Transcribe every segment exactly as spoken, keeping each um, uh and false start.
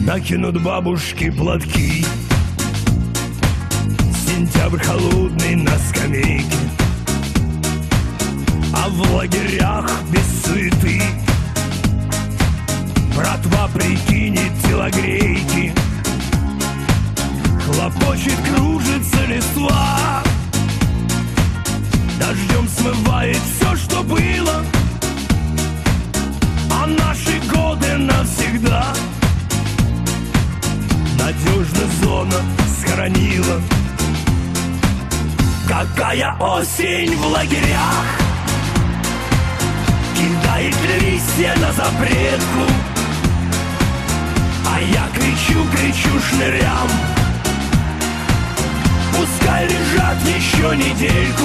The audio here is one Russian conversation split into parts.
накинут бабушки платки. Сентябрь холодный на скамейке, а в лагерях без суеты. Братва прикинет телогрейки, хлопочет, кружится листва. Дождем смывает все, что было, а наши годы навсегда надежно зона схоронила. Какая осень в лагерях кидает листья на запретку, а я кричу, кричу шнырям: пускай лежат еще недельку.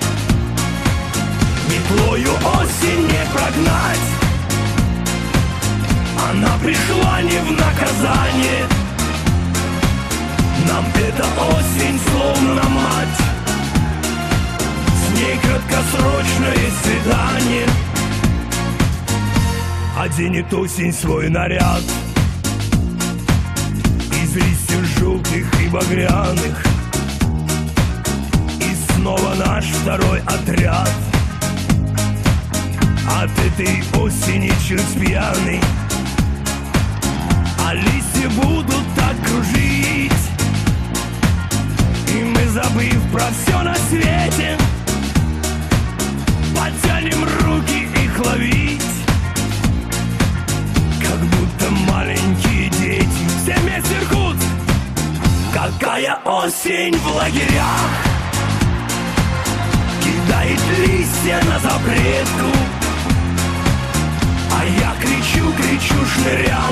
Метлою осень не прогнать, она пришла не в наказание. Нам эта осень словно мать, с ней краткосрочное свидание. Оденет осень свой наряд из листьев желтых и багряных, и снова наш второй отряд от этой осени чуть пьяный. А листья будут так кружить, и мы, забыв про все на свете, потянем руки их ловить, как будто маленькие дети. Все вместе Иркутск! Какая осень в лагерях кидает листья на запретку, а я кричу, кричу шнырям: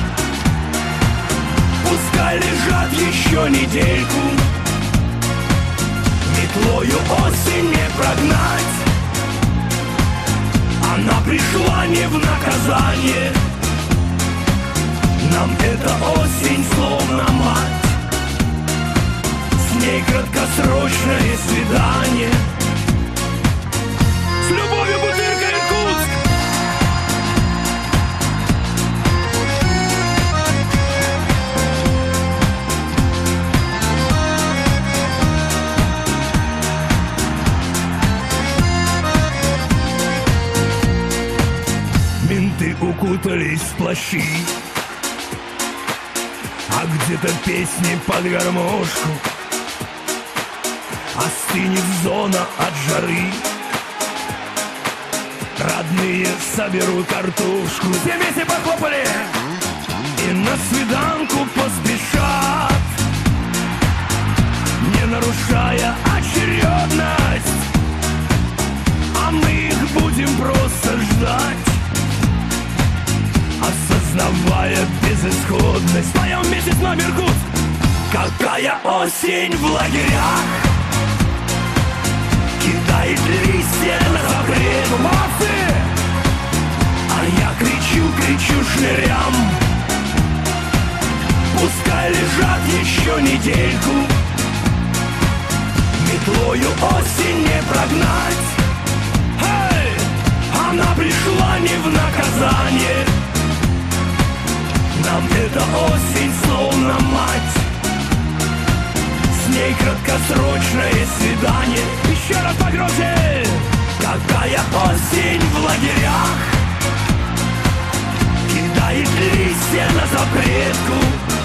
пускай лежат еще недельку. Метлою осень не прогнать, она пришла не в наказание. Нам эта осень словно мать, с ней краткосрочное свидание. С любовью, Бутырка, Иркутск! Менты укутались в плащи, а где-то песни под гармошку. Остынет зона от жары, родные соберут картошку. Все вместе похлопали и на свиданку поспешат, не нарушая очередность, а мы их будем просто ждать, осознавая безысходность. Поем вместе с нами, Иркутск! Какая осень в лагерях кидает листья на запретку. Молодцы! А я кричу, кричу шнырям: пускай лежат еще недельку. Метлою осень не прогнать, эй! Она пришла не в наказание. Нам эта осень словно мать, с ней краткосрочное свидание. Еще раз погромче! Какая осень в лагерях кидает листья на запретку,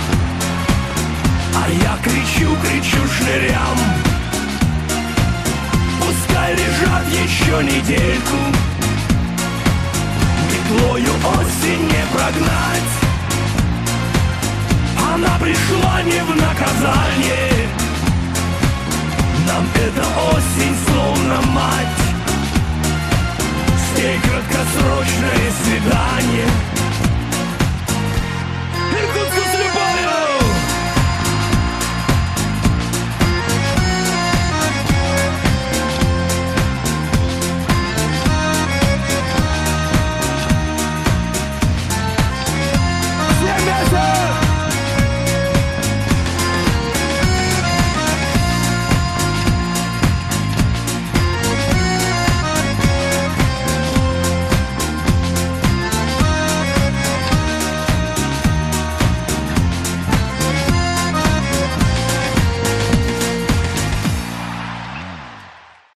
а я кричу, кричу шнырям: пускай лежат еще недельку. Метлою осень не прогнать, она пришла не в наказание. Нам эта осень словно мать, с ней краткосрочное свидание.